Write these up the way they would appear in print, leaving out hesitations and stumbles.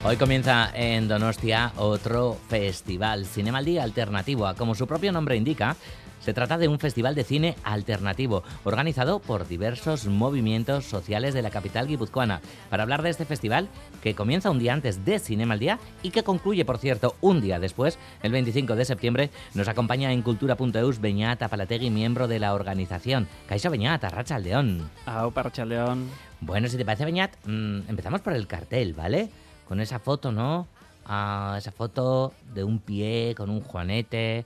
Hoy comienza en Donostia otro festival, Zinemaldi Alternatiboa. Como su propio nombre indica, se trata de un festival de cine alternativo, organizado por diversos movimientos sociales de la capital guipuzcoana. Para hablar de este festival, que comienza un día antes de Zinemaldia y que concluye, por cierto, un día después, el 25 de septiembre, nos acompaña en Cultura.eus Beñat Apalategui, miembro de la organización. Kaixo Beñat, arratsaldeon. Aupa, arratsaldeon. Bueno, si te parece, Beñat, empezamos por el cartel, ¿vale? Con esa foto, ¿no? Esa foto de un pie con un juanete,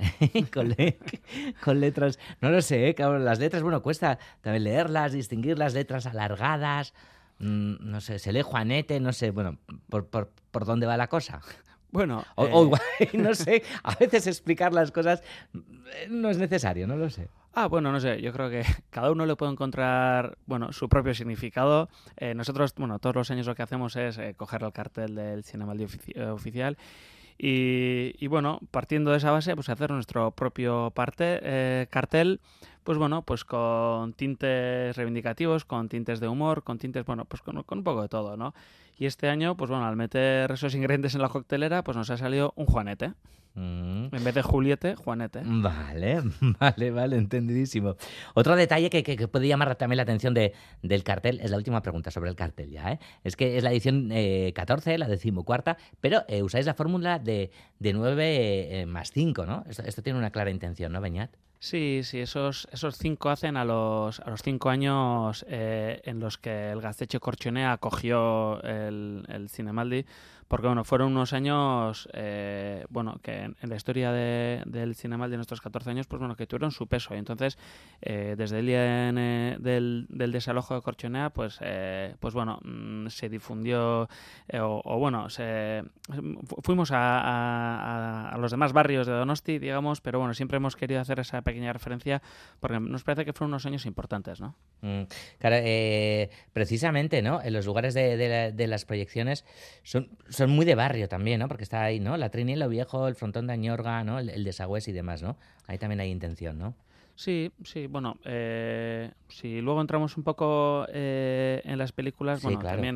con letras, no lo sé, cabrón, las letras, bueno, cuesta también leerlas, distinguir las letras alargadas, no sé, se lee juanete, no sé, bueno, ¿por dónde va la cosa? Bueno, O igual, no sé, a veces explicar las cosas no es necesario, no lo sé. Bueno, no sé, yo creo que cada uno le puede encontrar, su propio significado. Nosotros, todos los años lo que hacemos es coger el cartel del Zinemaldi oficial y bueno, partiendo de esa base, pues hacer nuestro propio cartel, pues con tintes reivindicativos, con tintes de humor, con tintes, con un poco de todo, ¿no? Y este año, al meter esos ingredientes en la coctelera, pues nos ha salido un juanete. En vez de Juliette, Juanete. Vale, entendidísimo. Otro detalle que puede llamar también la atención del cartel, es la última pregunta sobre el cartel ya, ¿eh? Es que es la edición 14, la 14ª, pero usáis la fórmula de 9 más 5, ¿no? Esto tiene una clara intención, ¿no, Beñat? Sí, esos 5 hacen a los 5 años en los que el Gaztetxe Kortxonea acogió el Zinemaldi, porque fueron unos años que en la historia del Zinemaldi en estos 14 años, que tuvieron su peso. Y entonces, desde el día del desalojo de Kortxonea, se difundió, fuimos a los demás barrios de Donosti, digamos, pero siempre hemos querido hacer esa pequeña referencia porque nos parece que fueron unos años importantes, ¿no? Claro, precisamente, ¿no? En los lugares de las proyecciones son muy de barrio también, ¿no? Porque está ahí, ¿no? La Trini, Lo Viejo, el Frontón de Añorga, ¿no? El Desagüés y demás, ¿no? Ahí también hay intención, ¿no? Sí, si luego entramos un poco en las películas, Sí, claro. también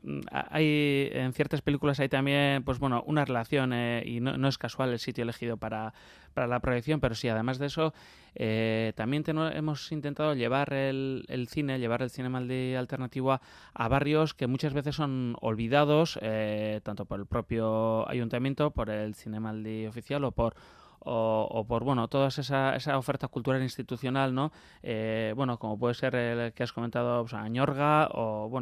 hay en ciertas películas hay también, una relación y no es casual el sitio elegido para la proyección, pero sí, además de eso, también hemos intentado llevar el cine, llevar el Zinemaldi alternativo a barrios que muchas veces son olvidados, tanto por el propio ayuntamiento, por el Zinemaldi oficial o por toda esa oferta cultural institucional, ¿no? Como puede ser el que has comentado, Añorga,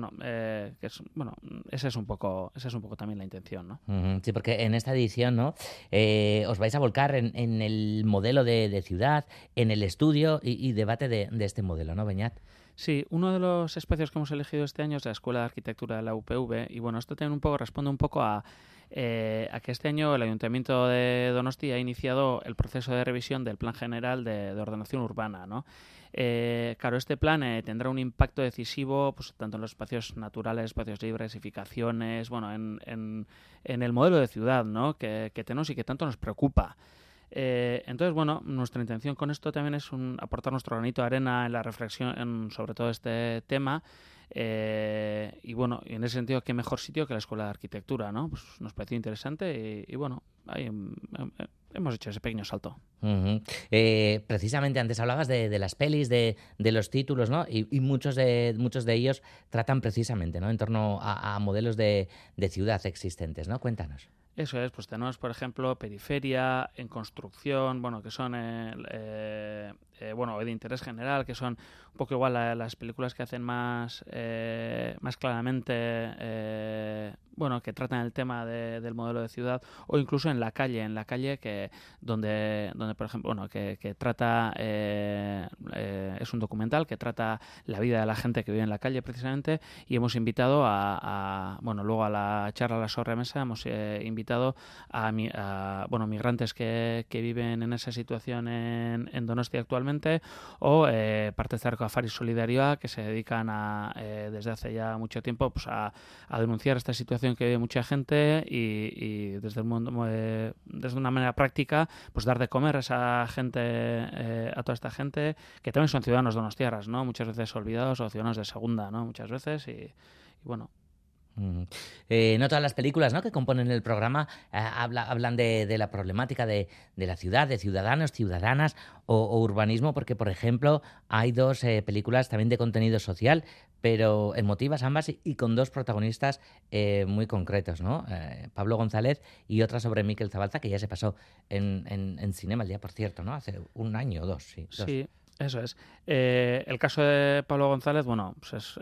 esa es un poco también la intención, ¿no? Sí, porque en esta edición, ¿no? Os vais a volcar en el modelo de ciudad, en el estudio y debate de este modelo, ¿no, Beñat? Sí, uno de los espacios que hemos elegido este año es la Escuela de Arquitectura de la UPV y esto también responde un poco a que este año el Ayuntamiento de Donosti ha iniciado el proceso de revisión del Plan General de Ordenación Urbana, ¿no? Claro, este plan tendrá un impacto decisivo tanto en los espacios naturales, espacios libres, edificaciones, en el modelo de ciudad, ¿no? que tenemos y que tanto nos preocupa. Entonces, nuestra intención con esto también es aportar nuestro granito de arena en la reflexión sobre todo este tema. Y en ese sentido, qué mejor sitio que la Escuela de Arquitectura, ¿no? Pues nos pareció interesante y ahí hemos hecho ese pequeño salto. Precisamente antes hablabas de las pelis, de los títulos, ¿no? Y muchos de ellos tratan precisamente, ¿no? En torno a modelos de ciudad existentes, ¿no? Cuéntanos. Eso es, tenemos, por ejemplo, Periferia, En Construcción, que son, de interés general, que son un poco igual las películas que hacen más claramente, que tratan el tema del modelo de ciudad, o incluso en la calle que donde por ejemplo, que trata, es un documental que trata la vida de la gente que vive en la calle precisamente, y hemos invitado luego a la charla a la sobremesa hemos invitado a migrantes que viven en esa situación en Donosti actualmente, o partes de Arcoafari Solidarioa que se dedican desde hace ya mucho tiempo a denunciar esta situación que vive mucha gente y desde el mundo, desde una manera práctica, dar de comer a esa gente, a toda esta gente que también son ciudadanos donostiarras, ¿no? Muchas veces olvidados, o ciudadanos de segunda, ¿no? Muchas veces y bueno. No todas las películas, ¿no?, que componen el programa hablan de la problemática de la ciudad, de ciudadanos, ciudadanas o urbanismo, porque, por ejemplo, hay dos películas también de contenido social, pero emotivas ambas y con dos protagonistas muy concretos, ¿no? Pablo González y otra sobre Miquel Zabalza, que ya se pasó en Cinema al Día, por cierto, ¿no? Hace un año o dos, sí. Sí. Eso es. El caso de Pablo González, bueno, pues es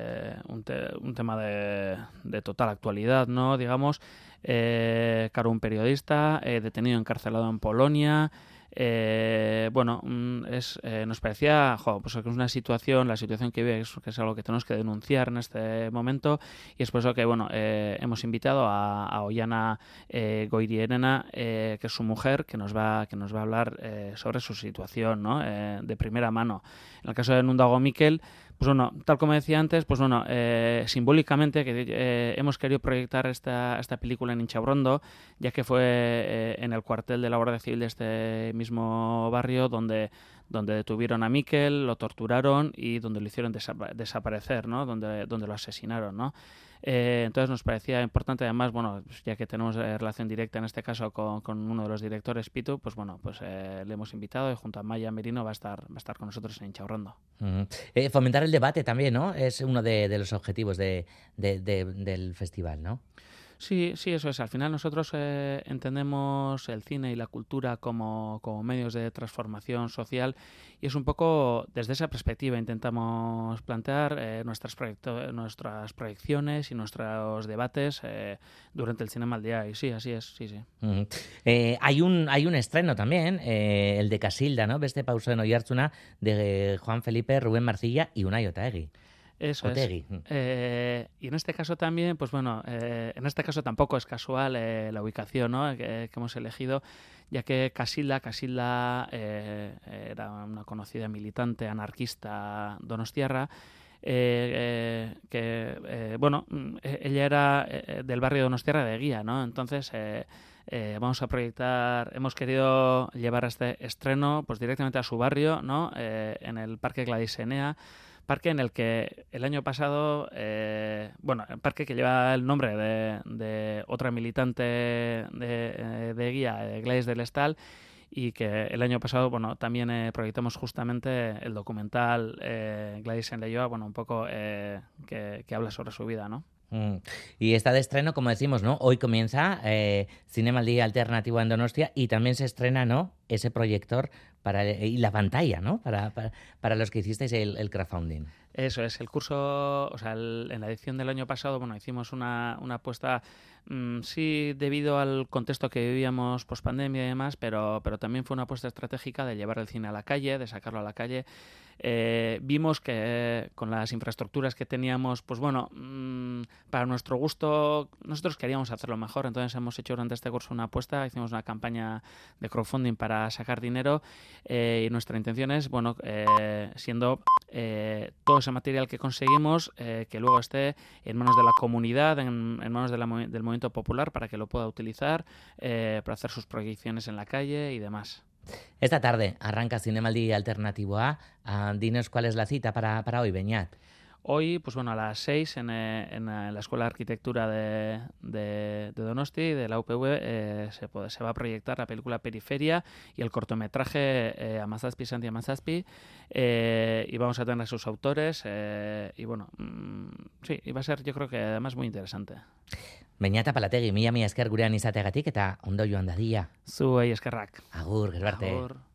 un tema de total actualidad, ¿no? Digamos, claro, un periodista detenido, encarcelado en Polonia. Bueno, nos parecía, pues que es una situación, la situación que vive, que es algo que tenemos que denunciar en este momento, y es por eso que, bueno, hemos invitado a Ollana Goiriarena, que es su mujer, que nos va a hablar sobre su situación, ¿no? De primera mano. En el caso de Nundago Miquel, pues bueno, tal como decía antes, pues bueno, simbólicamente que hemos querido proyectar esta película en Inchaurrondo, ya que fue en el cuartel de la Guardia Civil de este mismo barrio donde detuvieron a Miquel, lo torturaron y donde lo hicieron desaparecer, ¿no? Donde lo asesinaron, ¿no? Entonces nos parecía importante, además, bueno, ya que tenemos relación directa en este caso con uno de los directores, Pitu, pues bueno, pues le hemos invitado y junto a Maya Merino va a estar con nosotros en Inchaurrondo. Fomentar el debate también, ¿no? Es uno de los objetivos del festival, ¿no? Sí, eso es. Al final nosotros entendemos el cine y la cultura como medios de transformación social, y es un poco desde esa perspectiva intentamos plantear nuestras proyecciones y nuestros debates durante el Cinema al Día. Y sí, así es, sí. Hay un estreno también, el de Casilda, ¿no? Beste pauso en Oiartzuna, de Juan Felipe, Rubén Marcilla y Unai Otaegui. Eso Otegi. Y en este caso también, pues bueno, en este caso tampoco es casual la ubicación, ¿no?, que hemos elegido, ya que Casilda era una conocida militante anarquista donostiarra, bueno, ella era del barrio donostiarra de Eguía, ¿no? Entonces vamos a proyectar, hemos querido llevar este estreno pues directamente a su barrio, ¿no? En el Parque Gladys Enea, parque en el que el año pasado, bueno, el parque que lleva el nombre de otra militante de Eguía, Gladys del Estal, y que el año pasado, bueno, también proyectamos justamente el documental Gladys en Leioa, bueno, un poco que habla sobre su vida, ¿no? Y está de estreno, como decimos, ¿no? Hoy comienza Cinema al Día Alternativo en Donostia, y también se estrena, ¿no?, ese proyector y la pantalla, ¿no?, para los que hicisteis el crowdfunding. Eso es, el curso, o sea, en la edición del año pasado, bueno, hicimos una apuesta, sí, debido al contexto que vivíamos pospandemia y demás, pero también fue una apuesta estratégica de llevar el cine a la calle, de sacarlo a la calle. Vimos que con las infraestructuras que teníamos, pues bueno, para nuestro gusto, nosotros queríamos hacerlo mejor, entonces hemos hecho durante este curso una apuesta, hicimos una campaña de crowdfunding para sacar dinero, y nuestra intención es, bueno, siendo todo ese material que conseguimos, que luego esté en manos de la comunidad, en manos del movimiento popular, para que lo pueda utilizar para hacer sus proyecciones en la calle y demás. Esta tarde arranca Cinema al Día Alternativo A. Dinos cuál es la cita para hoy, Beñat. Hoy, pues bueno, a las 6 en la Escuela de Arquitectura de Donosti, de la UPV, se va a proyectar la película Periferia y el cortometraje Amazazpi, Santi Amazazpi, y vamos a tener a sus autores, y bueno, sí, y va a ser, yo creo que además muy interesante. Beñat Apalategi, mila esker gurean izateagatik eta ondo joan dadila. Zuei eskerrak. Agur, gero arte. Agur.